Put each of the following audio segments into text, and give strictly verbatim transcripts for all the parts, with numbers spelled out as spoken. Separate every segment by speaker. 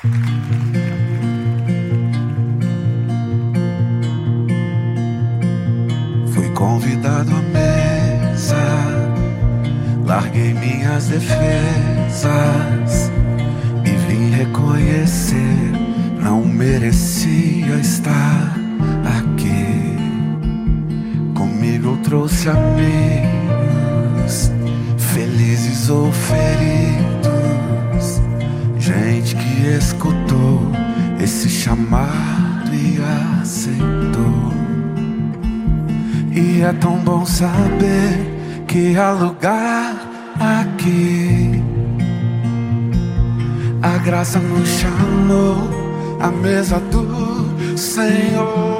Speaker 1: Fui convidado à mesa, larguei minhas defesas e vim reconhecer, não merecia estar aqui. Comigo eu trouxe amigos, felizes ou feridos, gente que escutou esse chamado e aceitou. E é tão bom saber que há lugar aqui. A graça nos chamou à mesa do Senhor.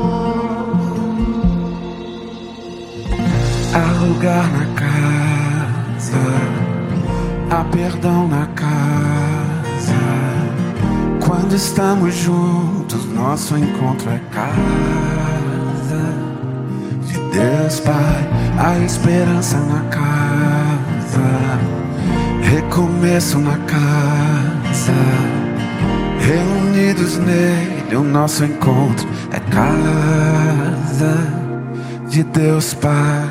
Speaker 1: Há lugar na casa, há perdão na casa. Quando estamos juntos, nosso encontro é casa de Deus Pai. Há esperança na casa, recomeço na casa. Reunidos nele, o nosso encontro é casa de Deus Pai.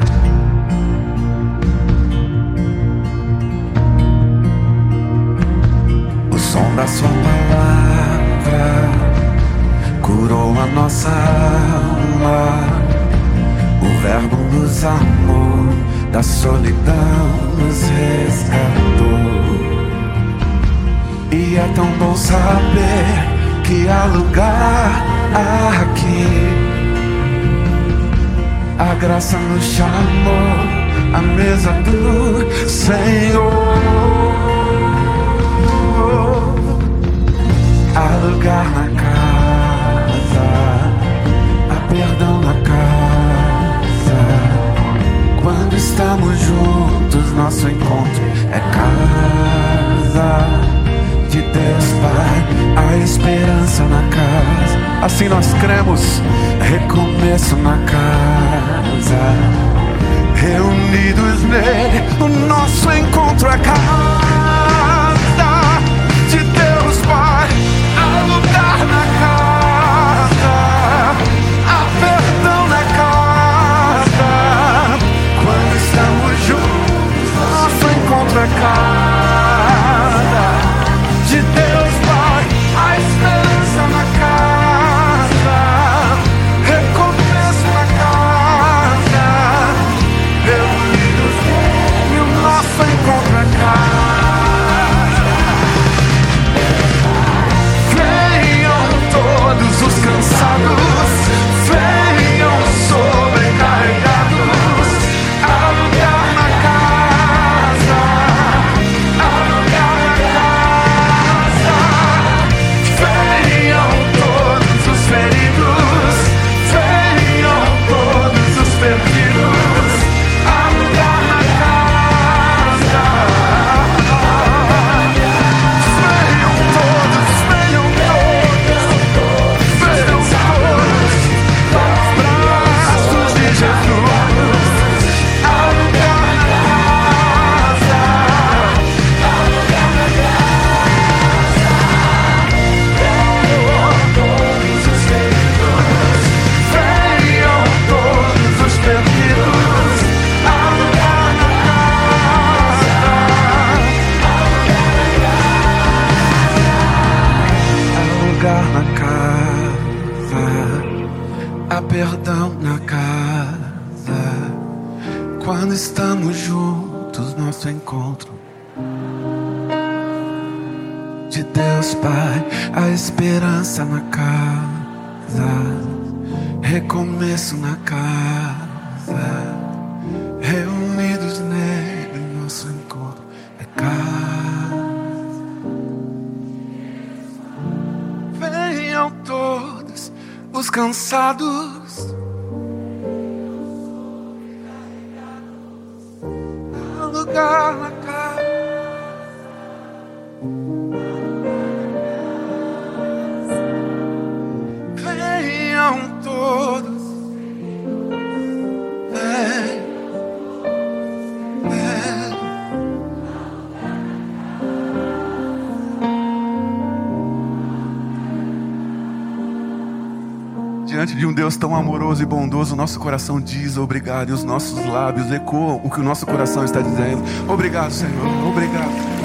Speaker 1: O som da sua palavra curou a nossa alma. O verbo nos amou, da solidão nos resgatou. E é tão bom saber que há lugar aqui. A graça nos chamou à mesa do Senhor. Há lugar na casa, há perdão na casa. Quando estamos juntos, nosso encontro é casa de Deus Pai. Há esperança na casa, assim nós cremos. Recomeço na casa, reunidos nele, o nosso encontro é casa de Deus Pai. Há lugar na casa, há perdão na casa. Quando estamos juntos, nosso encontro é casa de Deus Pai. Há esperança na casa, recomeço na casa. Reunidos nele, o nosso encontro é casa. Venham todos os cansados, venham sobrecarregados. Há lugar na casa, há lugar na casa. Venham todos os feridos, venham todos os perdidos. Há lugar na casa. Venham todos, venham todos, venham todos para os braços de Jesus. Há lugar na casa, há lugar na casa. Venham todos os feridos, venham todos os perdidos. Há lugar na casa, há lugar na casa, há perdão na casa. Quando estamos juntos, nosso encontro de Deus Pai. Há esperança na casa, recomeço na casa. Reunidos nele, nosso encontro é casa. Venham todos os cansados, há lugar na casa. Venham todos, vem, vem. diante de um Deus tão amoroso e bondoso, o nosso coração diz obrigado e os nossos lábios ecoam o que o nosso coração está dizendo. Obrigado, Senhor, obrigado.